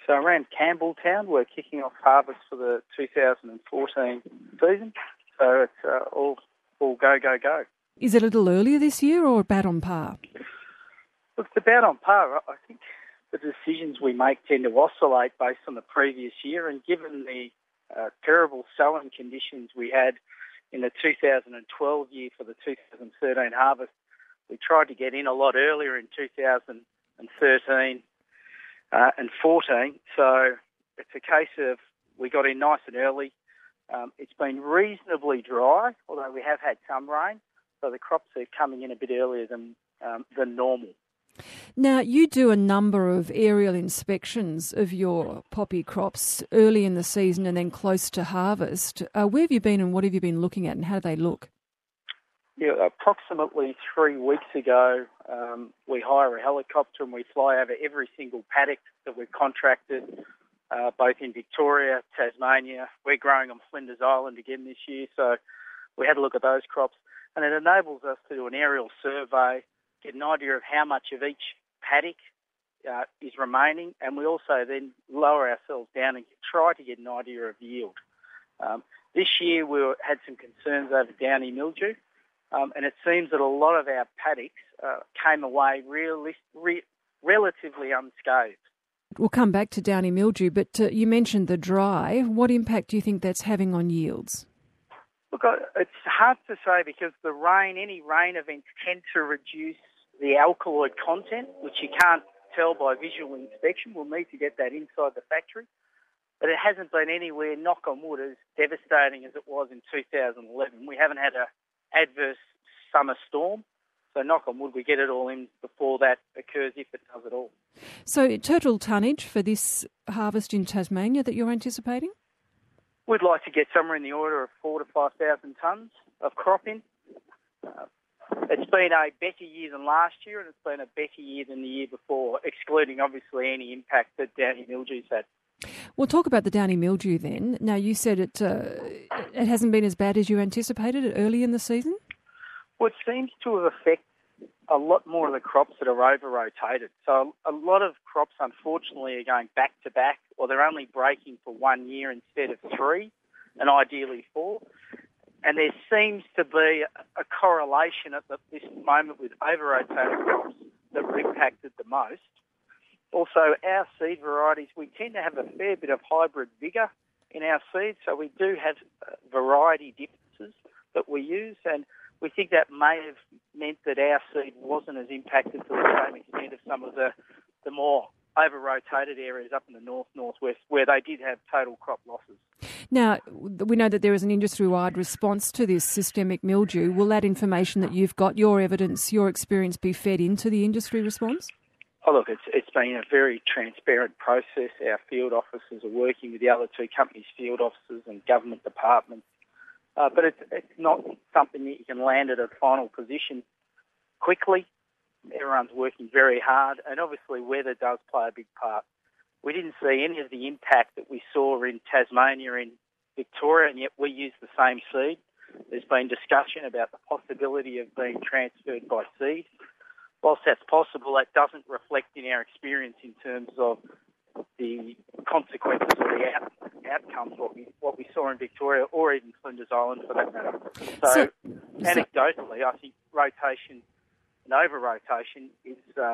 So around Campbelltown, we're kicking off harvest for the 2014 season. So it's all go, go, go. Is it a little earlier this year or about on par? Look, it's about on par. I think the decisions we make tend to oscillate based on the previous year, and given the terrible sowing conditions we had in the 2012 year for the 2013 harvest, we tried to get in a lot earlier in 2013 and 14. So it's a case of we got in nice and early. It's been reasonably dry, although we have had some rain, so the crops are coming in a bit earlier than normal. Now, you do a number of aerial inspections of your poppy crops early in the season and then close to harvest. Where have you been and what have you been looking at and how do they look? Yeah, approximately 3 weeks ago, we hire a helicopter and we fly over every single paddock that we've contracted, both in Victoria, Tasmania. We're growing on Flinders Island again this year, so we had a look at those crops. And it enables us to do an aerial survey, get an idea of how much of each paddock is remaining, and we also then lower ourselves down and try to get an idea of yield. This year we had some concerns over downy mildew, and it seems that a lot of our paddocks came away relatively unscathed. We'll come back to downy mildew, but you mentioned the dry. What impact do you think that's having on yields? Look, it's hard to say because any rain events tend to reduce the alkaloid content, which you can't tell by visual inspection. We'll need to get that inside the factory. But it hasn't been anywhere, knock on wood, as devastating as it was in 2011. We haven't had an adverse summer storm. So knock on wood, we get it all in before that occurs, if it does at all. So total tonnage for this harvest in Tasmania that you're anticipating? We'd like to get somewhere in the order of 4,000 to 5,000 tonnes of crop in. It's been a better year than last year, and it's been a better year than the year before, excluding obviously any impact that downy mildew's had. We'll talk about the downy mildew then. Now, you said it hasn't been as bad as you anticipated early in the season? Well, it seems to have affected a lot more of the crops that are over-rotated. So a lot of crops, unfortunately, are going back-to-back, or they're only breaking for 1 year instead of 3, and ideally 4. And there seems to be a correlation at this moment with over-rotated crops that were impacted the most. Also, our seed varieties, we tend to have a fair bit of hybrid vigour in our seeds, so we do have variety differences that we use, and we think that may have meant that our seed wasn't as impacted to the same extent as some of the more over-rotated areas up in the north-northwest where they did have total crop losses. Now, we know that there is an industry-wide response to this systemic mildew. Will that information that you've got, your evidence, your experience, be fed into the industry response? Oh, look, it's been a very transparent process. Our field officers are working with the other two companies' field officers and government departments. But it's not something that you can land at a final position quickly. Everyone's working very hard, and obviously weather does play a big part. We didn't see any of the impact that we saw in Tasmania, in Victoria, and yet we use the same seed. There's been discussion about the possibility of being transferred by seed. Whilst that's possible, that doesn't reflect in our experience in terms of the consequences or the outcomes, what we saw in Victoria or even Flinders Island for that matter. So anecdotally, I think rotation and over-rotation is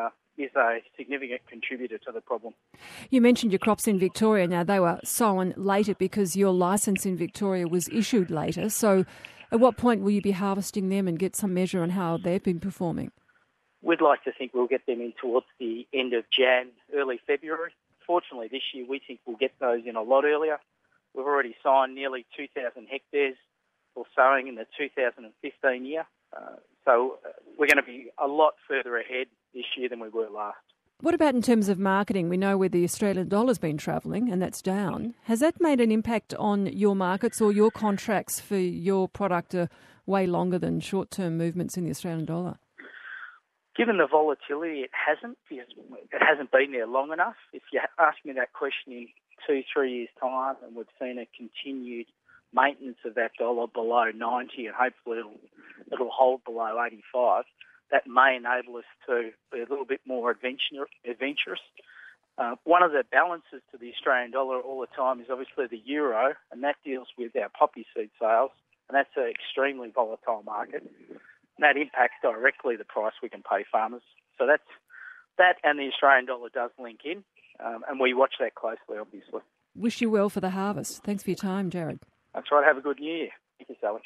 a significant contributor to the problem. You mentioned your crops in Victoria. Now, they were sown later because your licence in Victoria was issued later. So at what point will you be harvesting them and get some measure on how they've been performing? We'd like to think we'll get them in towards the end of Jan, early February. Fortunately, this year we think we'll get those in a lot earlier. We've already signed nearly 2,000 hectares for sowing in the 2015 year. So we're going to be a lot further ahead this year than we were last. What about in terms of marketing? We know where the Australian dollar's been travelling, and that's down. Has that made an impact on your markets, or your contracts for your product are way longer than short-term movements in the Australian dollar? Given the volatility, it hasn't, because it hasn't been there long enough. If you ask me that question in 2-3 years' time, and we've seen a continued maintenance of that dollar below 90, and hopefully it'll hold below 85, that may enable us to be a little bit more adventurous. One of the balances to the Australian dollar all the time is obviously the euro, and that deals with our poppy seed sales, and that's an extremely volatile market. And that impacts directly the price we can pay farmers. So that and the Australian dollar does link in, and we watch that closely, obviously. Wish you well for the harvest. Thanks for your time, Jared. That's right. Have a good New Year. Thank you, Sally.